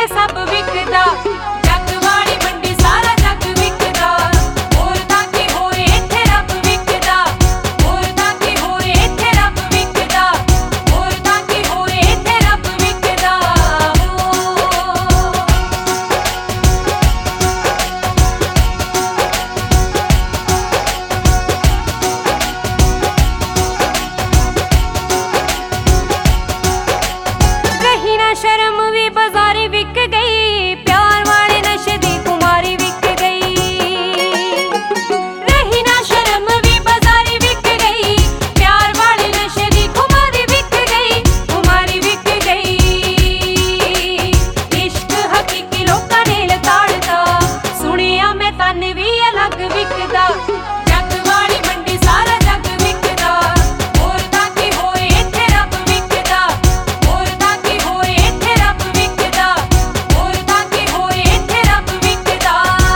ਇੱਥੇ ਸਭ ਵਿਕਦਾ। ਜੱਗ ਵਾਲੀ ਮੰਡੀ ਸਾਰਾ ਜੱਗ ਵਿਕਦਾ। ਹੋਰ ਤਾਂ ਕੀ ਹੋਏ ਇੱਥੇ ਰੱਬ ਵਿਕਦਾ। ਹੋਰ ਤਾਂ ਕੀ ਹੋਏ ਇੱਥੇ ਰੱਬ ਵਿਕਦਾ। ਹੋਰ ਤਾਂ ਕੀ ਹੋਏ ਇੱਥੇ ਰੱਬ ਵਿਕਦਾ। ਰਹੀ ਨਾ ਸ਼ਰਮ ਵੀ ਬਾਜ਼ਾਰੀ ਵਿਕ ਗਈ। ਪਿਆਰ ਵਾਲੇ ਨਸ਼ੇ ਦੀ ਖੁਮਾਰੀ ਵਿਕ ਗਈ। ਰਹੀ ਨਾ ਸ਼ਰਮ ਵੀ ਬਾਜ਼ਾਰੀ ਵਿਕ ਗਈ। ਪਿਆਰ ਵਾਲੇ ਨਸ਼ੇ ਦੀ ਖੁਮਾਰੀ ਵਿਕ ਗਈ। ਖੁਮਾਰੀ ਵਿਕ ਗਈ। ਇਸ਼ਕ ਹਕੀਕੀ ਲੋਕਾਂ ਨੇ ਲਤਾੜਤਾ। ਸੁਣਿਆ ਮੈਂ ਤਨ ਵੀ ਅਲੱਗ ਵਿਕਦਾ। ਜੱਗ ਵਾਲੀ ਮੰਡੀ ਸਾਰਾ ਜੱਗ ਵਿਕਦਾ। ਹੋਰ ਤਾਂ ਕੀ ਹੋਏ ਇੱਥੇ ਰੱਬ ਵਿਕਦਾ। ਹੋਰ ਤਾਂ ਕੀ ਹੋਏ ਇੱਥੇ ਰੱਬ ਵਿਕਦਾ। ਹੋਰ ਤਾਂ ਕੀ ਹੋਏ ਇੱਥੇ ਰੱਬ ਵਿਕਦਾ।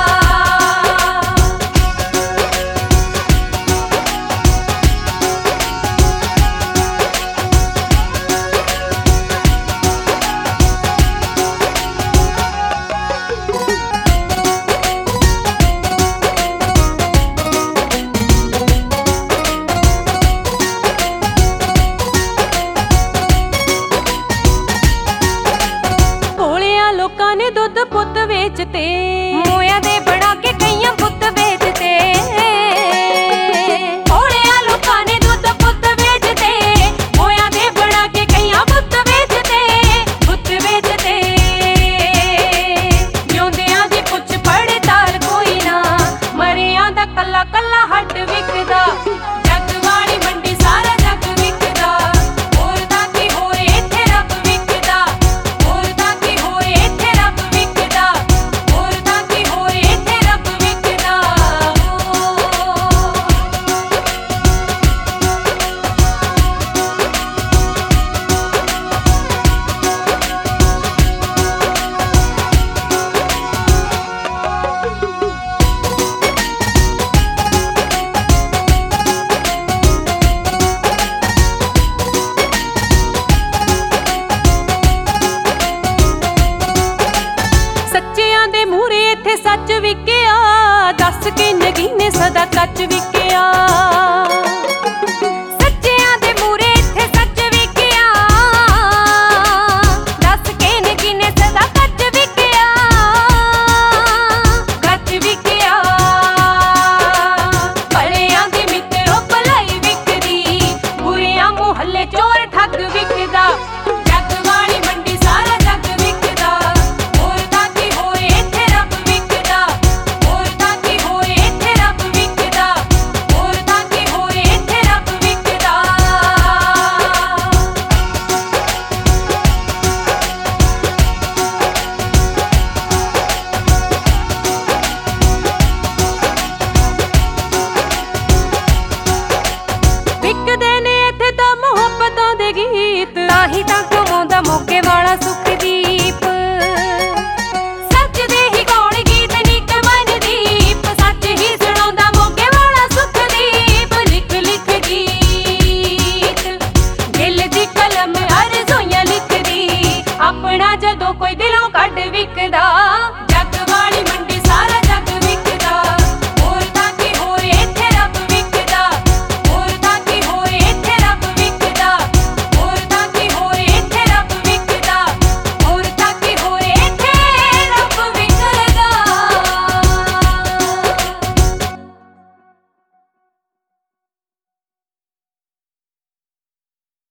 ਭੋਲਿਆਂ ਲੋਕਾਂ ਨੇ ਦੁੱਧ ਪੁੱਤ ਵੇਚਤੇ। ਮੋਇਆਂ ਦੇ ਬਣਾ ਕੇ ਕਈਆਂ ਪੁੱਤ ਵੇਚਤੇ। ਭੋਲਿਆਂ ਲੋਕਾਂ ਨੇ ਦੁੱਧ ਪੁੱਤ ਵੇਚਤੇ। ਮੋਇਆਂ ਦੇ ਬਣਾ ਕੇ ਕਈਆਂ ਪੁੱਤ ਵੇਚਤੇ। ਪੁੱਤ ਵੇਚਤੇ। ਜਿਉਂਦਿਆਂ ਦੀ ਪੁੱਛ ਪੜਤਾਲ ਕੋਈ ਨਾ। ਮਰਿਆਂ ਦਾ ਕੱਲਾ ਕੱਲਾ ਹੱਡ ਵਿਕਦਾ। ਜੱਗ ਵਾਲੀ ਮੰਡੀ ਸਾਰਾ ਜੱਗ ਵਿਕਦਾ। ਹੋਰ ਤਾਂ ਕੀ ਹੋਏ ਇੱਥੇ ਰੱਬ ਵਿਕਦਾ। ਹੋਰ ਤਾਂ ਕੀ ਹੋਏ ਇੱਥੇ ਰੱਬ ਵਿਕਦਾ। ਹੋਰ ਤਾਂ ਕੀ ਹੋਏ ਇੱਥੇ ਰੱਬ ਵਿਕਦਾ। ਸੱਚਿਆਂ ਦੇ ਮੂਹਰੇ ਇੱਥੇ ਸੱਚ ਵਿਕਿਆ। ਦੱਸ ਕੇ ਨਗੀਨੇ ਸਦਾ ਕੱਚ